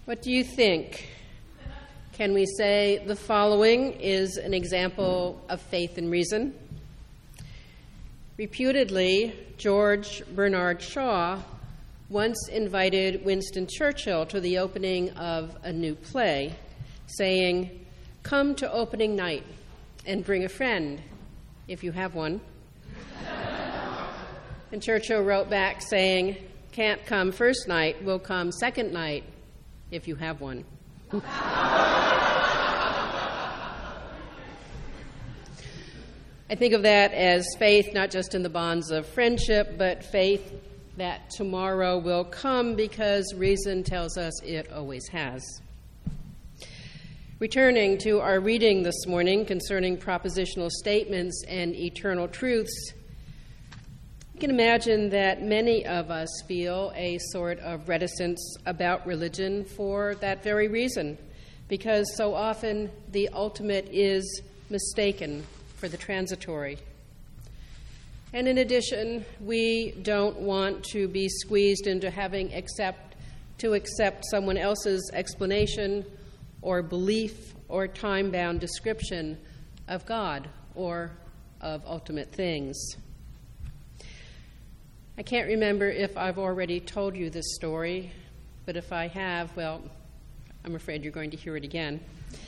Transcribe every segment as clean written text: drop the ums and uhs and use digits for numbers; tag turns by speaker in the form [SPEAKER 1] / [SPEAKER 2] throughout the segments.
[SPEAKER 1] What do you think? Can we say the following is an example of faith and reason? Reputedly, George Bernard Shaw once invited Winston Churchill to the opening of a new play, saying, "Come to opening night and bring a friend, if you have one." And Churchill wrote back saying, "Can't come first night, will come second night, if you have one." I think of that as faith not just in the bonds of friendship, but faith that tomorrow will come because reason tells us it always has. Returning to our reading this morning concerning propositional statements and eternal truths, you can imagine that many of us feel a sort of reticence about religion for that very reason, because so often the ultimate is mistaken for the transitory. And in addition, we don't want to be squeezed into having to accept someone else's explanation or belief or time-bound description of God or of ultimate things. I can't remember if I've already told you this story, but if I have, well, I'm afraid you're going to hear it again.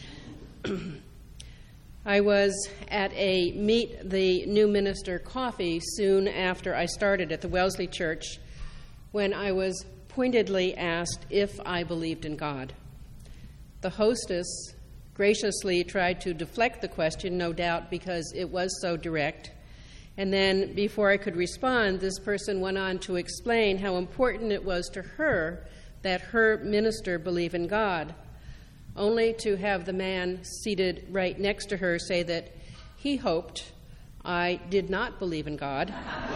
[SPEAKER 1] I was at a Meet the New Minister coffee soon after I started at the Wellesley Church when I was pointedly asked if I believed in God. The hostess graciously tried to deflect the question, no doubt because it was so direct. And then, before I could respond, this person went on to explain how important it was to her that her minister believe in God, only to have the man seated right next to her say that he hoped I did not believe in God,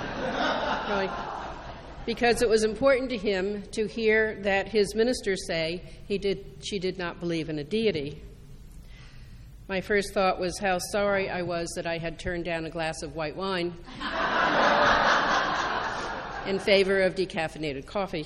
[SPEAKER 1] because it was important to him to hear that his minister say she did not believe in a deity. My first thought was how sorry I was that I had turned down a glass of white wine in favor of decaffeinated coffee.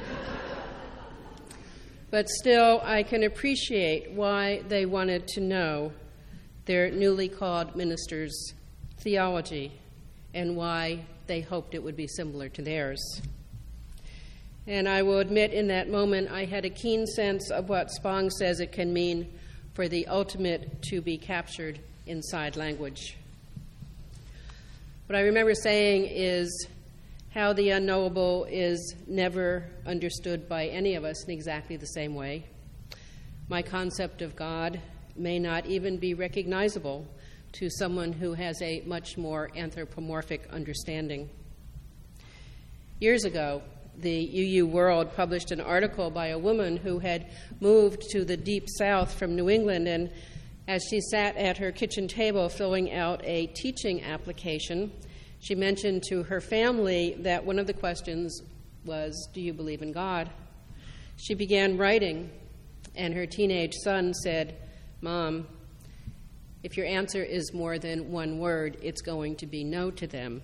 [SPEAKER 1] But still, I can appreciate why they wanted to know their newly called minister's theology and why they hoped it would be similar to theirs. And I will admit in that moment I had a keen sense of what Spong says it can mean for the ultimate to be captured inside language. What I remember saying is how the unknowable is never understood by any of us in exactly the same way. My concept of God may not even be recognizable to someone who has a much more anthropomorphic understanding. Years ago, the UU World published an article by a woman who had moved to the deep south from New England, and as she sat at her kitchen table filling out a teaching application, she mentioned to her family that one of the questions was, "Do you believe in God?" She began writing, and her teenage son said, "Mom, if your answer is more than one word, it's going to be no to them."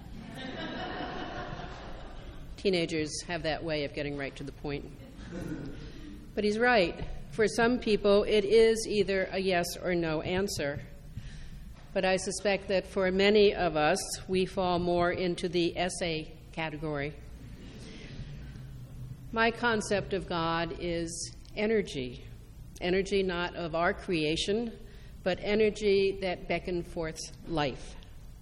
[SPEAKER 1] Teenagers have that way of getting right to the point. But he's right. For some people, it is either a yes or no answer. But I suspect that for many of us, we fall more into the essay category. My concept of God is energy. Energy not of our creation, but energy that beckoned forth life.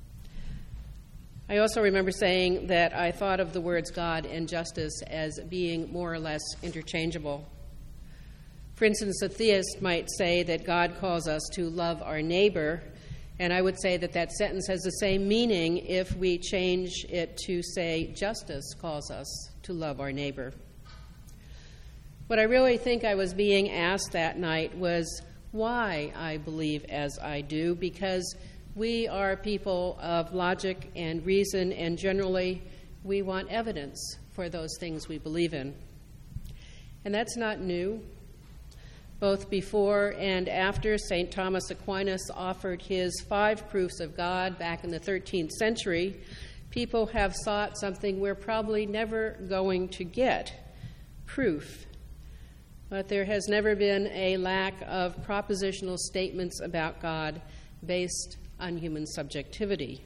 [SPEAKER 1] I also remember saying that I thought of the words God and justice as being more or less interchangeable. For instance, a theist might say that God calls us to love our neighbor, and I would say that that sentence has the same meaning if we change it to say justice calls us to love our neighbor. What I really think I was being asked that night was why I believe as I do, because we are people of logic and reason, and generally we want evidence for those things we believe in. And that's not new. Both before and after St. Thomas Aquinas offered his 5 proofs of God back in the 13th century, people have sought something we're probably never going to get, proof. But there has never been a lack of propositional statements about God based on human subjectivity.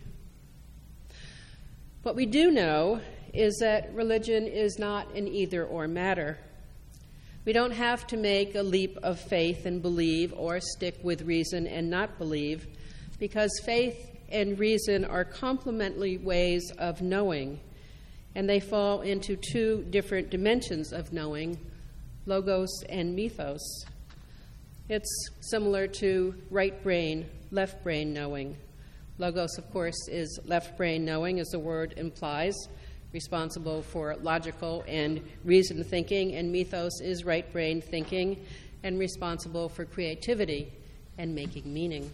[SPEAKER 1] What we do know is that religion is not an either-or matter. We don't have to make a leap of faith and believe, or stick with reason and not believe, because faith and reason are complementary ways of knowing, and they fall into two different dimensions of knowing, logos and mythos. It's similar to right brain, left brain knowing. Logos, of course, is left brain knowing, as the word implies, responsible for logical and reasoned thinking, and mythos is right brain thinking and responsible for creativity and making meaning.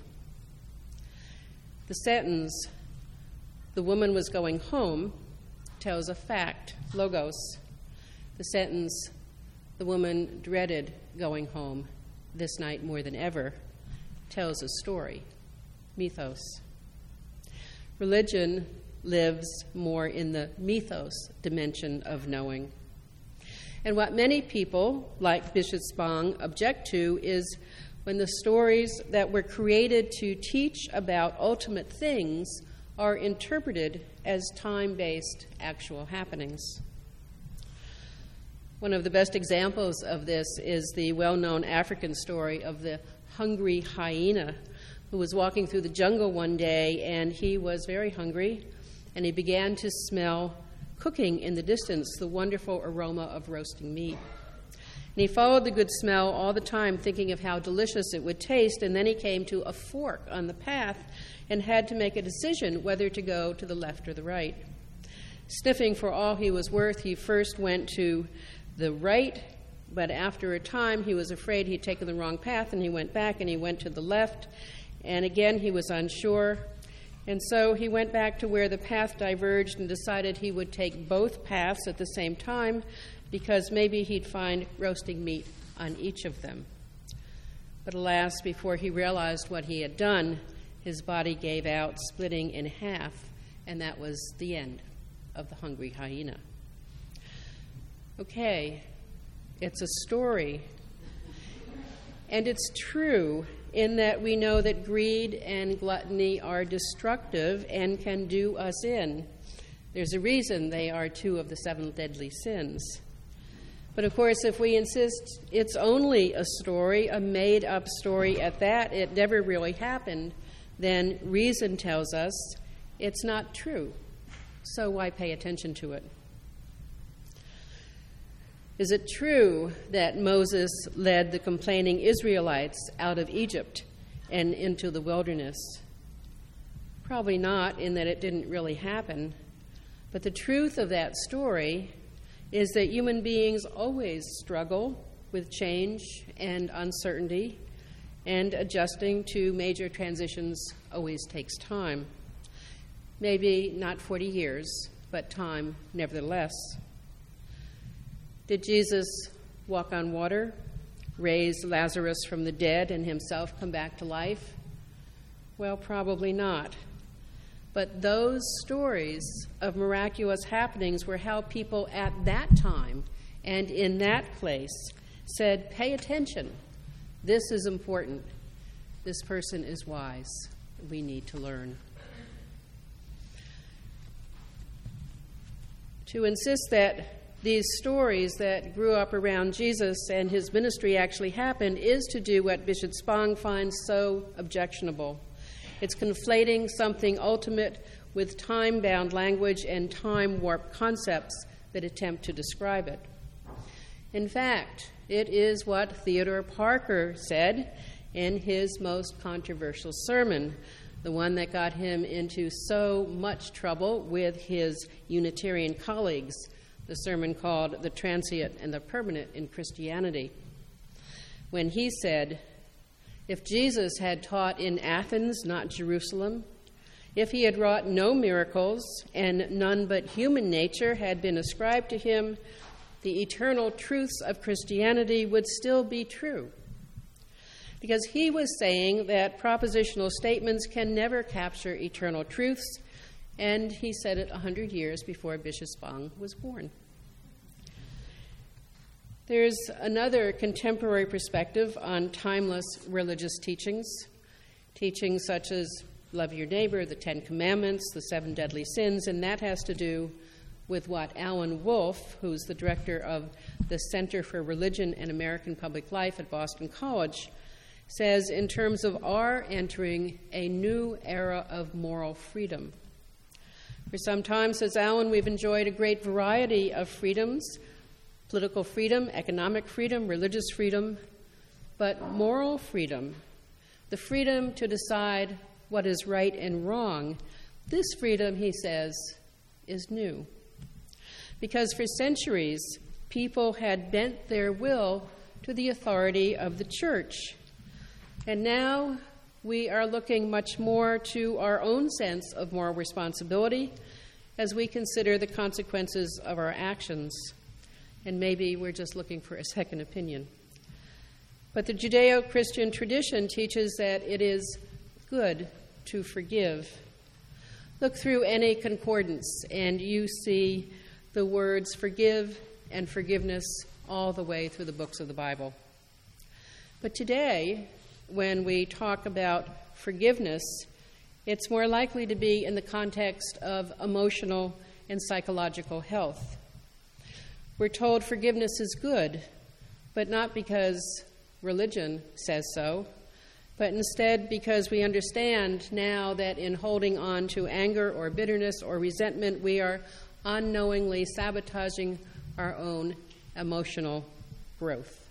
[SPEAKER 1] The sentence, "The woman was going home," tells a fact, logos. The sentence, "The woman dreaded going home this night more than ever," tells a story, mythos. Religion lives more in the mythos dimension of knowing. And what many people, like Bishop Spong, object to is when the stories that were created to teach about ultimate things are interpreted as time-based actual happenings. One of the best examples of this is the well-known African story of the hungry hyena who was walking through the jungle one day, and he was very hungry, and he began to smell cooking in the distance, the wonderful aroma of roasting meat. And he followed the good smell all the time, thinking of how delicious it would taste, and then he came to a fork on the path and had to make a decision whether to go to the left or the right. Sniffing for all he was worth, he first went to the right, but after a time he was afraid he'd taken the wrong path, and he went back and he went to the left, and again he was unsure. And so he went back to where the path diverged and decided he would take both paths at the same time because maybe he'd find roasting meat on each of them. But alas, before he realized what he had done, his body gave out, splitting in half, and that was the end of the hungry hyena. Okay, it's a story. And it's true in that we know that greed and gluttony are destructive and can do us in. There's a reason they are two of the 7 deadly sins. But of course, if we insist it's only a story, a made-up story at that, it never really happened, then reason tells us it's not true. So why pay attention to it? Is it true that Moses led the complaining Israelites out of Egypt and into the wilderness? Probably not, in that it didn't really happen. But the truth of that story is that human beings always struggle with change and uncertainty, and adjusting to major transitions always takes time. Maybe not 40 years, but time nevertheless. Did Jesus walk on water, raise Lazarus from the dead, and himself come back to life? Well, probably not. But those stories of miraculous happenings were how people at that time and in that place said, pay attention. This is important. This person is wise. We need to learn. To insist that these stories that grew up around Jesus and his ministry actually happened is to do what Bishop Spong finds so objectionable. It's conflating something ultimate with time-bound language and time-warped concepts that attempt to describe it. In fact, it is what Theodore Parker said in his most controversial sermon, the one that got him into so much trouble with his Unitarian colleagues, the sermon called The Transient and the Permanent in Christianity, when he said, if Jesus had taught in Athens, not Jerusalem, if he had wrought no miracles and none but human nature had been ascribed to him, the eternal truths of Christianity would still be true. Because he was saying that propositional statements can never capture eternal truths, and he said it 100 years before Bishop Spong was born. There's another contemporary perspective on timeless religious teachings such as love your neighbor, the Ten Commandments, the seven deadly sins, and that has to do with what Alan Wolf, who's the director of the Center for Religion and American Public Life at Boston College, says in terms of our entering a new era of moral freedom. For some time, says Alan, we've enjoyed a great variety of freedoms: political freedom, economic freedom, religious freedom, but moral freedom, the freedom to decide what is right and wrong, this freedom, he says, is new. Because for centuries, people had bent their will to the authority of the church. And now we are looking much more to our own sense of moral responsibility as we consider the consequences of our actions. And maybe we're just looking for a second opinion. But the Judeo-Christian tradition teaches that it is good to forgive. Look through any concordance and you see the words forgive and forgiveness all the way through the books of the Bible. But today, when we talk about forgiveness, it's more likely to be in the context of emotional and psychological health. We're told forgiveness is good, but not because religion says so, but instead because we understand now that in holding on to anger or bitterness or resentment, we are unknowingly sabotaging our own emotional growth.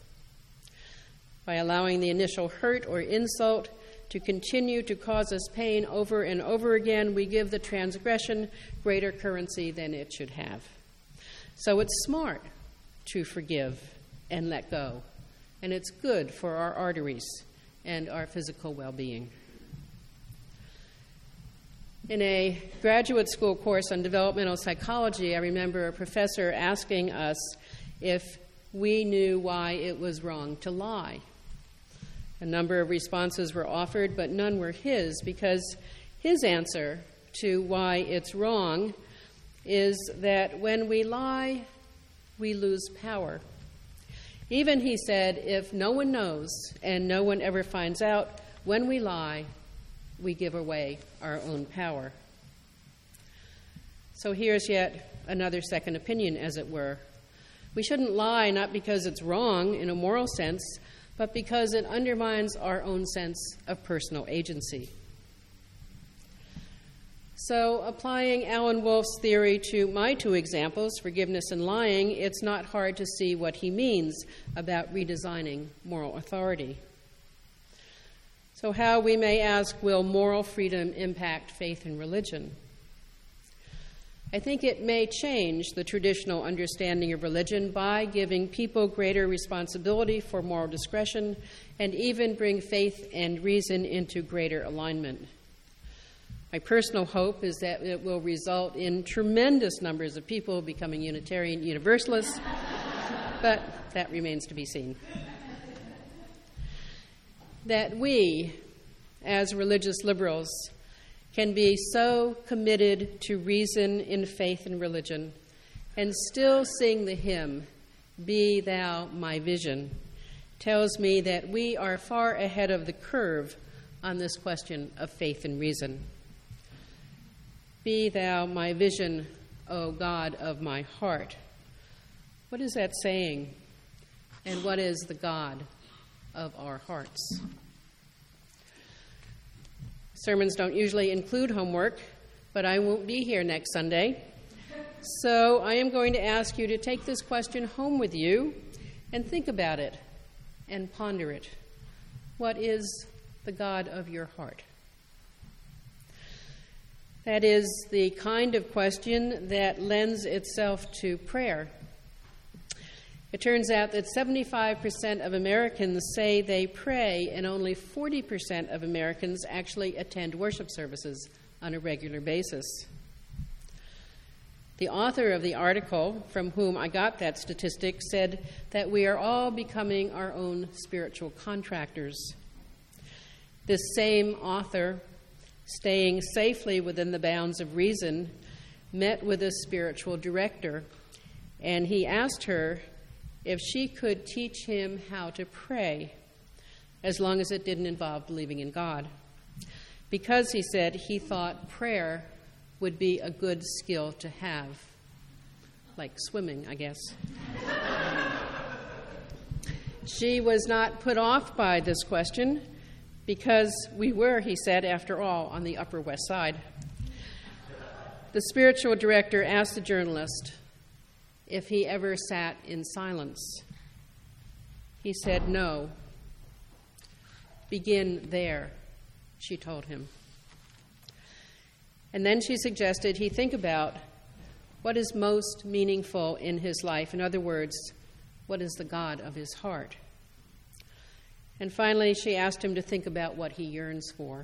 [SPEAKER 1] By allowing the initial hurt or insult to continue to cause us pain over and over again, we give the transgression greater currency than it should have. So it's smart to forgive and let go, and it's good for our arteries and our physical well-being. In a graduate school course on developmental psychology, I remember a professor asking us if we knew why it was wrong to lie. A number of responses were offered, but none were his, because his answer to why it's wrong is that when we lie, we lose power. Even, he said, if no one knows and no one ever finds out, when we lie, we give away our own power. So here's yet another second opinion, as it were. We shouldn't lie not because it's wrong in a moral sense, but because it undermines our own sense of personal agency. So, applying Alan Wolf's theory to my two examples, forgiveness and lying, it's not hard to see what he means about redesigning moral authority. So how, we may ask, will moral freedom impact faith and religion? I think it may change the traditional understanding of religion by giving people greater responsibility for moral discretion and even bring faith and reason into greater alignment. My personal hope is that it will result in tremendous numbers of people becoming Unitarian Universalists, but that remains to be seen. That we, as religious liberals, can be so committed to reason in faith and religion and still sing the hymn, Be Thou My Vision, tells me that we are far ahead of the curve on this question of faith and reason. Be Thou my vision, O God of my heart. What is that saying? And what is the God of our hearts? Sermons don't usually include homework, but I won't be here next Sunday. So I am going to ask you to take this question home with you and think about it and ponder it. What is the God of your heart? That is the kind of question that lends itself to prayer. It turns out that 75% of Americans say they pray, and only 40% of Americans actually attend worship services on a regular basis. The author of the article, from whom I got that statistic, said that we are all becoming our own spiritual contractors. This same author, staying safely within the bounds of reason, met with a spiritual director, and he asked her if she could teach him how to pray, as long as it didn't involve believing in God. Because, he said, he thought prayer would be a good skill to have. Like swimming, I guess. She was not put off by this question, because we were, he said, after all, on the Upper West Side. The spiritual director asked the journalist if he ever sat in silence. He said no. Begin there, she told him. And then she suggested he think about what is most meaningful in his life. In other words, what is the God of his heart? And finally, she asked him to think about what he yearns for.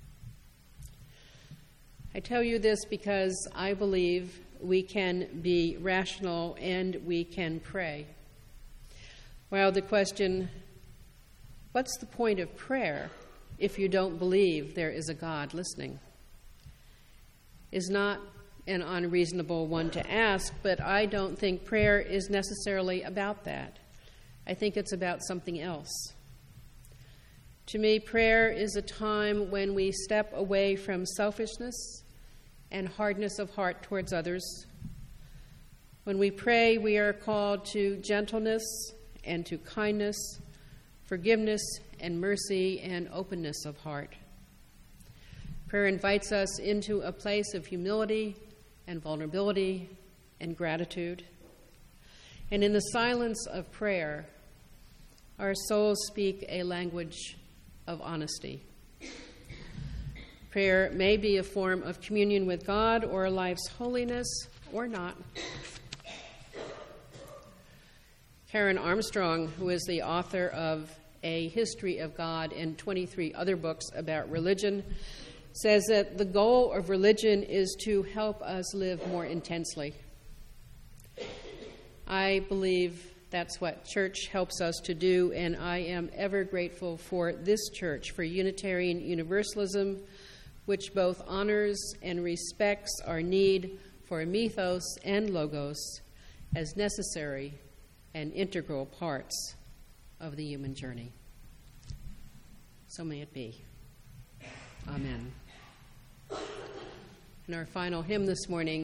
[SPEAKER 1] I tell you this because I believe we can be rational and we can pray. Well, the question, what's the point of prayer if you don't believe there is a God listening, is not an unreasonable one to ask, but I don't think prayer is necessarily about that. I think it's about something else. To me, prayer is a time when we step away from selfishness and hardness of heart towards others. When we pray, we are called to gentleness and to kindness, forgiveness and mercy and openness of heart. Prayer invites us into a place of humility and vulnerability and gratitude. And in the silence of prayer, our souls speak a language of honesty. Prayer may be a form of communion with God or life's holiness or not. Karen Armstrong, who is the author of A History of God and 23 other books about religion, says that the goal of religion is to help us live more intensely. I believe that's what church helps us to do, and I am ever grateful for this church, for Unitarian Universalism, which both honors and respects our need for mythos and logos as necessary and integral parts of the human journey. So may it be. Amen. And our final hymn this morning